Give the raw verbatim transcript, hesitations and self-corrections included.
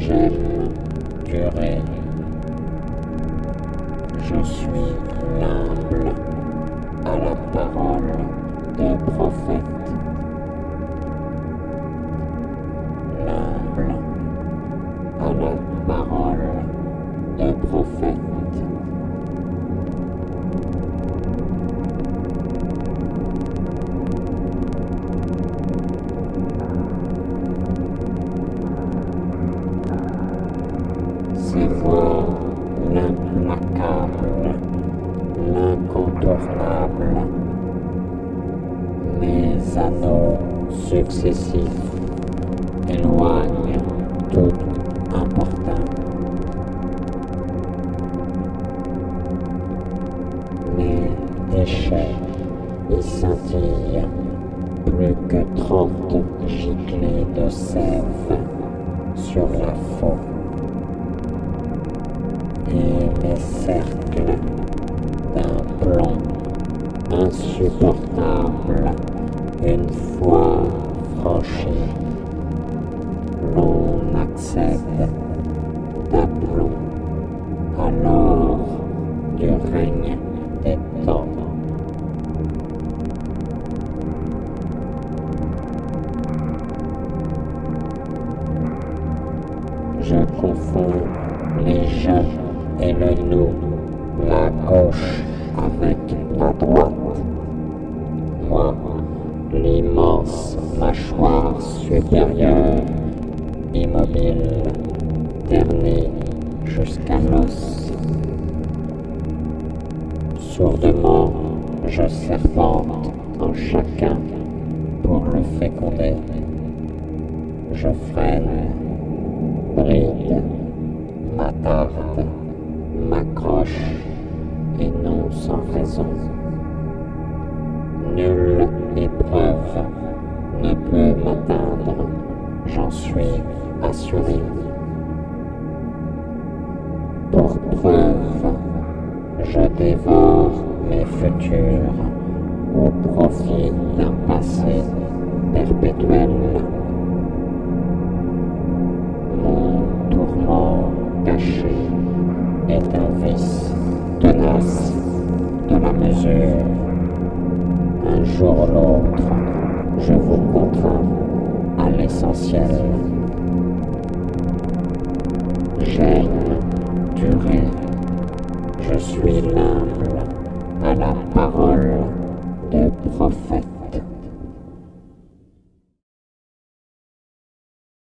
J'aime durer. Je suis l'humble à la parole des prophètes. L'humble à la parole des prophètes. C'est moi l'implacable, l'incontournable. Mes anneaux successifs éloignent toute importance. Mes déchets y scintillent plus que trente giclées de sève sur la faux. Et les cercles d'un plomb insupportable une fois franchis, l'on accède d'aplomb à l'or du règne des temps. Je confonds les je et le nous, la gauche avec la droite. Moi, l'immense mâchoire supérieure, immobile, ternie jusqu'à l'os. Sourdement, je serpente en chacun pour le féconder. Je freine, bride, m'attarde, m'accroche, et non sans raison. Nulle épreuve ne peut m'atteindre, j'en suis assuré. Pour preuve, je dévore mes futurs au profit d'un passé perpétuel. Mon tourment caché est un vice tenace de la mesure. Un jour ou l'autre, je vous contrains à l'essentiel.